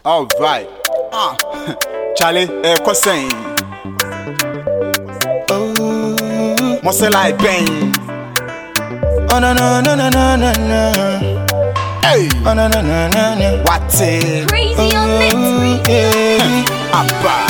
All right. Charlie, Kosen. Must like bang. Oh no no no no no no no. Hey. Oh no no no no no. What it? Crazy on it. Abba.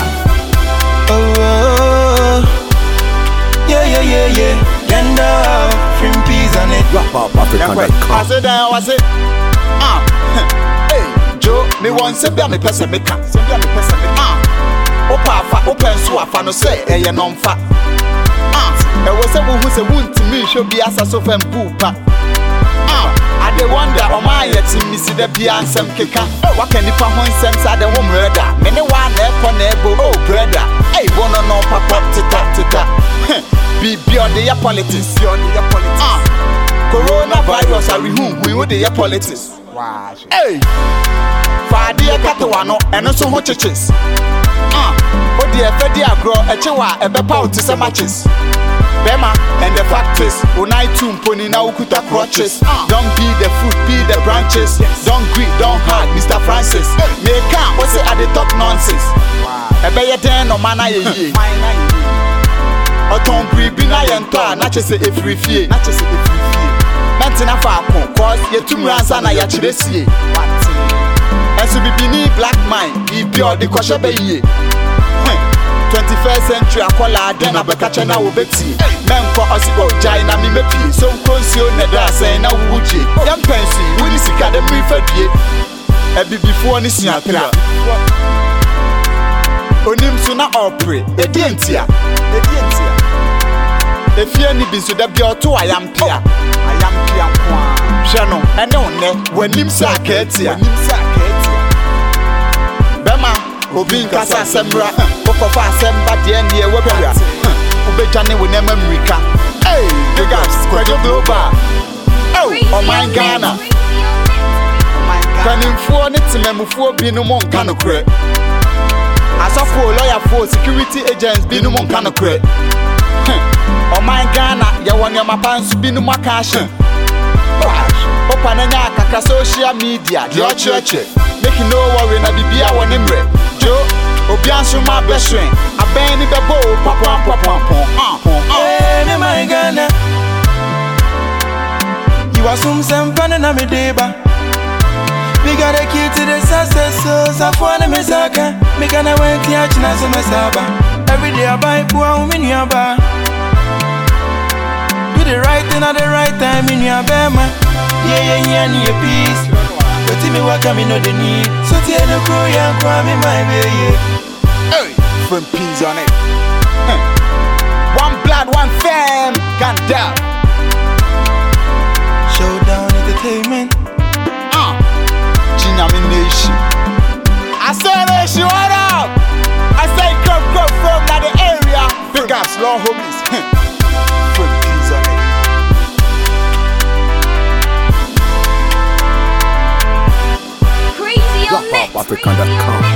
Oh yeah yeah yeah yeah. End up Frim peas on it. RapUpAfrica.com. I said that was it. Hey, Joe, me want to be a me person me can. Open so afa no say eye no mfa. E was say who say wunti me show be asa so fam pupa. I dey wonder o ma yet me see the bia ansem keka. Wa kan nipa ho nsem sa the wo mreda. Me ne wa na ekọ na ebo oh brother. Hey bono no papa tita. Be on the politics. Coronavirus are we with the politics. Wow. Hey, Fadia Catawano and also much churches. What the Fedia grow a chewa a bepout to some matches. Bema and the factories, Unai Tum Pony now Kuta crutches. Don't be the fruit, be the branches. Don't greet, don't hard, Mr. Francis. Make come, what's it at the top nonsense? A better than no man I Oton bribi na yento na chese efrifie Mentina fa akon cause ye tum ransa na ya chiresie Esu bibini black mind ibi odi kwahye be yie 21st century akola ade na bekache na wo beti menko osiko jai na mi mepi so nkonsio na da sen na wuji yam pensi wudi sika de mi fadie before ni suatra onim so na opre edientia Efie ni bi so da bia oto ayampia kwa hwe no ene wonne wanim sa akatia bema obi nkasa semra okofa asemba de ne e wabia obejane wonema America hey big ups kwajo global oh my Ghana kanimfuo ne temamfuo bi no mo nka no kre asofo lawyer for security agents bi no mo nka no kre Oh my Ghana, ya wanya mapansu binu makashin. Opa nanya kaka social media, di ocheche. Make no worry na bibia wanimre. Joe, obiansu ma beshren. Abeni bebo, papa. Hey my Ghana. You are some sempane na mideba. We got a key to the success, so Safwana Mesaka. Me gonna wait here, China Saba. Every day I buy poor woman in your bar. Do the right thing at the right time in your bema. Yeah, need a peace. But me what come in the need. So tell the crew, yeah, cry me my baby. Hey, from peas on it. One blood, one fam, can't doubt. Showdown entertainment. Nomination. I say this, what up? I say come from the area. Big ups, Lord homies. Put peas on it. Crazy on it. RapUpAfrica.com.